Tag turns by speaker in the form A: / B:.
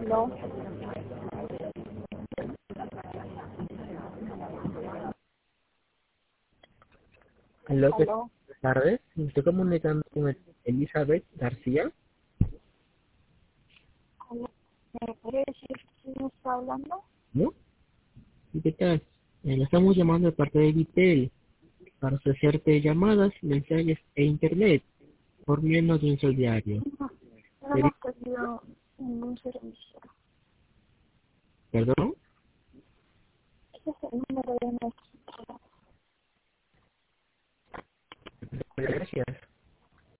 A: Aló.
B: Aló, ¿qué
A: Aló.
B: tardes? Me estoy comunicando con Elizabeth García.
A: Aló. ¿Me puede decir quién está hablando?
B: ¿No? ¿Y qué tal? Le estamos llamando de parte de Vitel para ofrecerte llamadas, mensajes e internet por menos de un sol diario.
A: No, no
B: Sería-
A: hemos pedido ningún servicio.
B: ¿Perdón?
A: Ese es el número de nuestro.
B: Gracias.